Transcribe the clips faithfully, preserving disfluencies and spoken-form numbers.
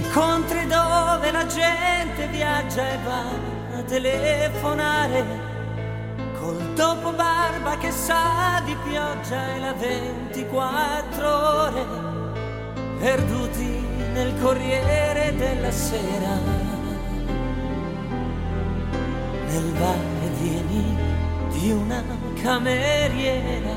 Incontri dove la gente viaggia e va a telefonare, col dopo barba che sa di pioggia e la ventiquattro ore, perduti nel Corriere della Sera, nel va e vieni di una cameriera.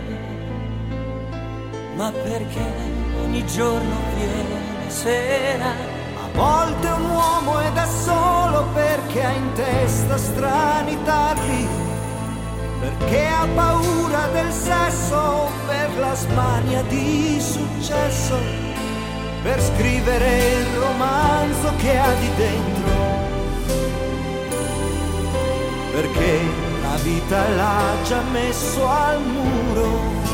Ma perché ogni giorno viene sera? A volte un uomo è da solo perché ha in testa strani tarli, perché ha paura del sesso, per la smania di successo, per scrivere il romanzo che ha di dentro, perché la vita l'ha già messo al muro,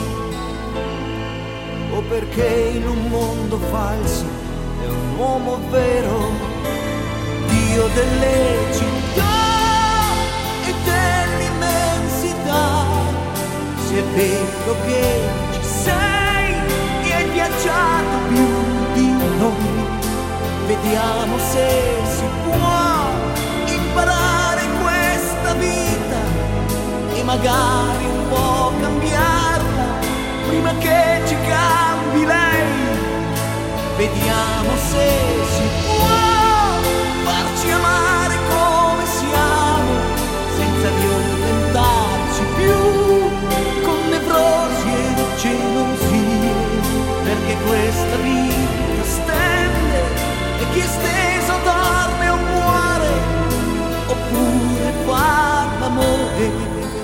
o perché in un mondo falso è un uomo vero, Dio delle città e dell'immensità. Se è vero che ci sei e hai viaggiato più di noi, vediamo se si può imparare questa vita e magari un po' cambiarla prima che ci cambi lei. Vediamo se si può farci amare come siamo, senza violentarci più con nevrosi e gelosie, perché questa vita stende e chi è steso dorme o muore, oppure fa l'amore.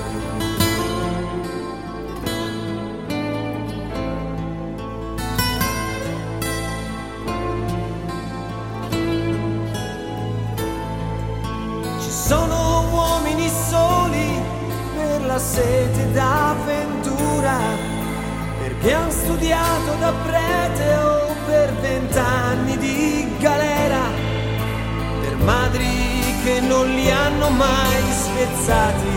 Sono uomini soli per la sete d'avventura, perché han studiato da prete o per vent'anni di galera, per madri che non li hanno mai spezzati,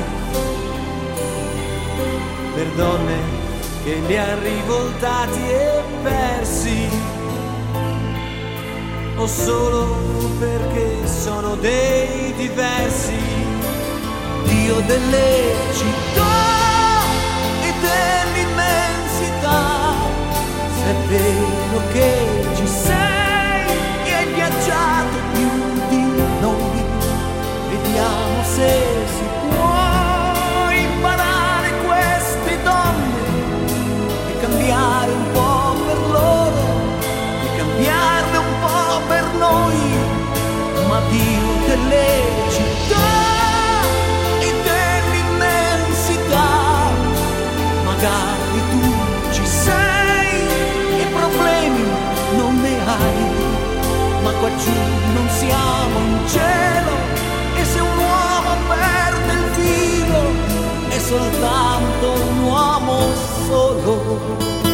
per donne che li han rivoltati e persi, o solo perché sono dei diversi. Dio delle città e dell'immensità, se è vero che ci sei e hai viaggiato più di noi, vediamo se si può imparare queste donne e cambiare un po' per loro e cambiarne un po' per noi. Ma Dio delle città e dell'immensità, magari tu ci sei e problemi non ne hai, ma qua giù non siamo in cielo, e se un uomo perde il filo è soltanto un uomo solo.